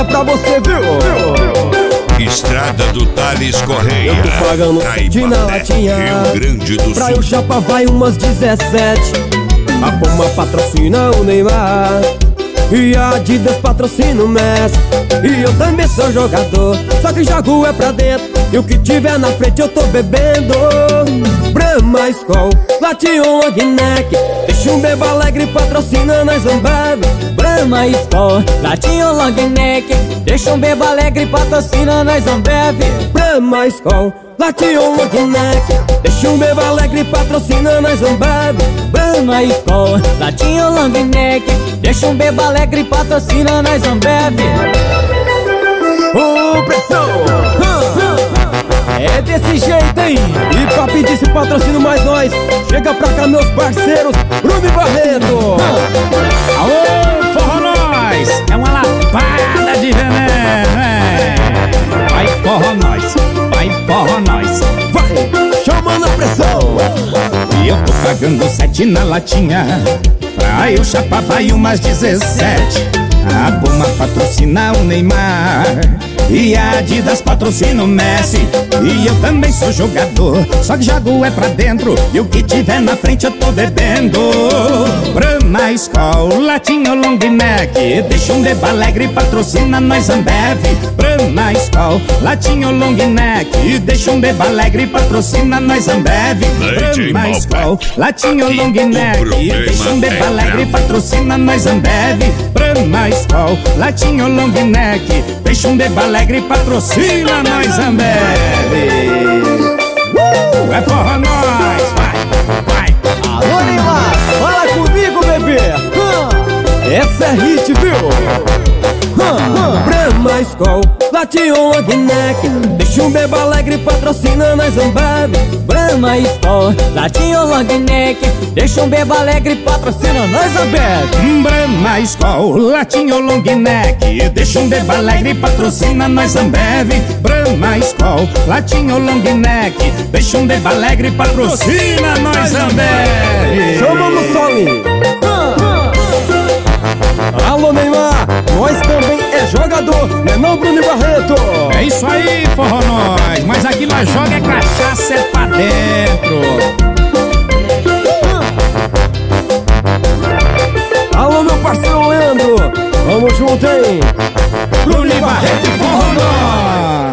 é pra você, viu? Estrada do Thales Correia, Eu tô pagando 7 na latinha. Rio Grande do Pra Sul. eu chapa vai umas 17. A Puma patrocina o Neymar e a Adidas patrocina o Messi. E eu também sou jogador, só que jogo é pra dentro. E o que tiver na frente eu tô bebendo. Brahma, Skol, Latinho, Long Neck, deixa um beba alegre patrocina nós Ambev. Brahma, Skol, Latinho, Long Neck, deixa um beba alegre patrocina nós Ambev. Brahma, Skol, Latinho, Long Neck, deixa um beba alegre patrocina nós Ambev. Brahma, Skol, Latinho, Long Neck, deixa um beba alegre patrocina nós Ambev. Ô, pressão! É desse jeito, hein? E pra pedir esse patrocínio mais nós, chega pra cá meus parceiros, Bruno e Barreto. Aô, forró nós! É uma lapada de veneno, é. Vai forró nós, vai forró nós. Vai, chamando a pressão. E eu tô pagando 7 na latinha, pra eu chapar vai umas 17. A Puma patrocina o Neymar e a Adidas patrocina o Messi. E eu também sou jogador, só que jogo é pra dentro. E o que tiver na frente eu tô bebendo. Brahma, Skol, Latinho, Long Neck, deixa um beba alegre patrocina nós Ambev. Brahma, Skol, Latinho, Long Neck, deixa um beba alegre patrocina nós Ambev. Brahma, Skol, Latinho, Long Neck, deixa um beba alegre patrocina nós Ambev. Brahma, Skol, Latinho, Long Neck, deixa um beba alegre patrocina nós Ambev. É forró nós, vai. Alô, Neymar, fala comigo, bebê. Essa é hit, viu? Brahma, Skol, Latinho, Long Neck, deixa um beba alegre patrocina nós Ambev. Brahma, Skol, Latinho, Long Neck, deixa um beba alegre patrocina nós Ambev. Brahma, Skol, Latinho, Long Neck, deixa um beba alegre patrocina nós Ambev. Brahma, Skol, Latinho, Long Neck, deixa um beba alegre patrocina nós Ambev. Chamamos o Solinho. Alô, Neymar, nós também é jogador, né não, Bruno e Barreto? É isso aí, forró nós, mas aqui nós joga é cachaça, é pra dentro. Alô, meu parceiro Leandro, vamos junto, hein? Bruno e Barreto e forró nós.